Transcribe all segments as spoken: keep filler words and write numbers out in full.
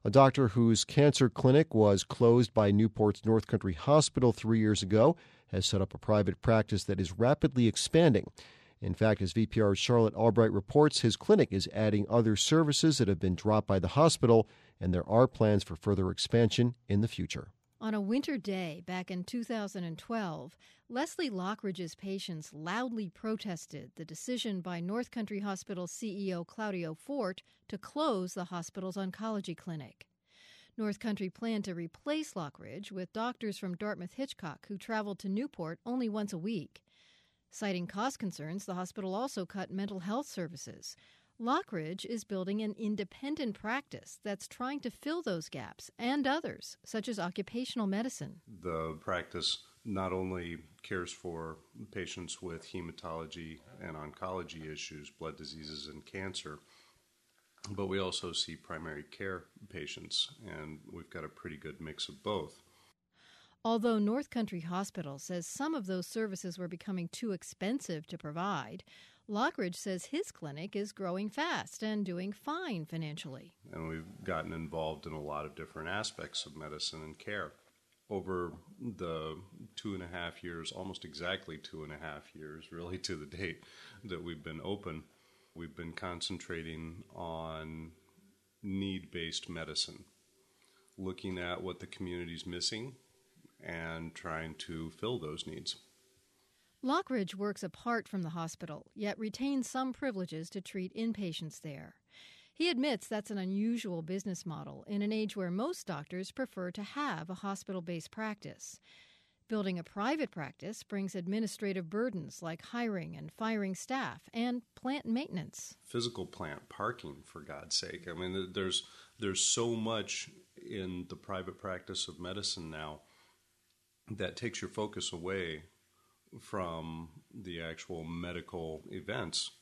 A doctor whose cancer clinic was closed by Newport's North Country Hospital three years ago has set up a private practice that is rapidly expanding. In fact, as V P R's Charlotte Albright reports, his clinic is adding other services that have been dropped by the hospital, and there are plans for further expansion in the future. On a winter day back in two thousand twelve, Leslie Lockridge's patients loudly protested the decision by North Country Hospital C E O Claudio Fort to close the hospital's oncology clinic. North Country planned to replace Lockridge with doctors from Dartmouth-Hitchcock who traveled to Newport only once a week. Citing cost concerns, the hospital also cut mental health services. Lockridge is building an independent practice that's trying to fill those gaps and others, such as occupational medicine. The practice not only cares for patients with hematology and oncology issues, blood diseases and cancer, but we also see primary care patients, and we've got a pretty good mix of both. Although North Country Hospital says some of those services were becoming too expensive to provide, Lockridge says his clinic is growing fast and doing fine financially. And we've gotten involved in a lot of different aspects of medicine and care. Over the two and a half years, almost exactly two and a half years, really to the date that we've been open, we've been concentrating on need-based medicine, looking at what the community's missing and trying to fill those needs. Lockridge works apart from the hospital, yet retains some privileges to treat inpatients there. He admits that's an unusual business model in an age where most doctors prefer to have a hospital-based practice. Building a private practice brings administrative burdens like hiring and firing staff and plant maintenance. Physical plant, parking, for God's sake. I mean, there's there's so much in the private practice of medicine now that takes your focus away from the actual medical events.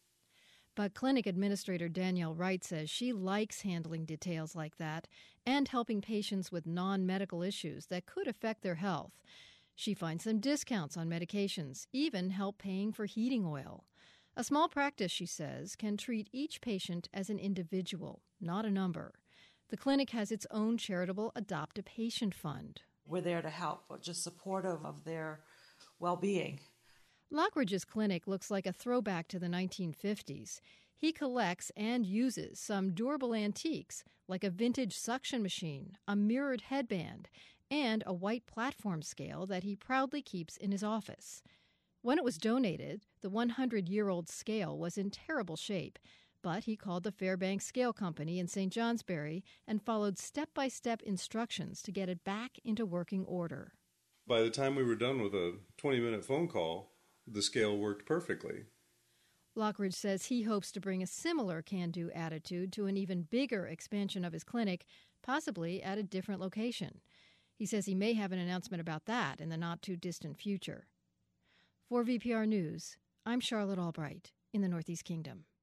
But clinic administrator Danielle Wright says she likes handling details like that and helping patients with non-medical issues that could affect their health. She finds some discounts on medications, even help paying for heating oil. A small practice, she says, can treat each patient as an individual, not a number. The clinic has its own charitable Adopt a Patient fund. We're there to help, just supportive of their well-being. Lockridge's clinic looks like a throwback to the nineteen fifties. He collects and uses some durable antiques like a vintage suction machine, a mirrored headband, and a white platform scale that he proudly keeps in his office. When it was donated, the one hundred year old scale was in terrible shape, but he called the Fairbanks Scale Company in Saint Johnsbury and followed step-by-step instructions to get it back into working order. By the time we were done with a twenty-minute phone call, the scale worked perfectly. Lockridge says he hopes to bring a similar can-do attitude to an even bigger expansion of his clinic, possibly at a different location. He says he may have an announcement about that in the not-too-distant future. For V P R News, I'm Charlotte Albright in the Northeast Kingdom.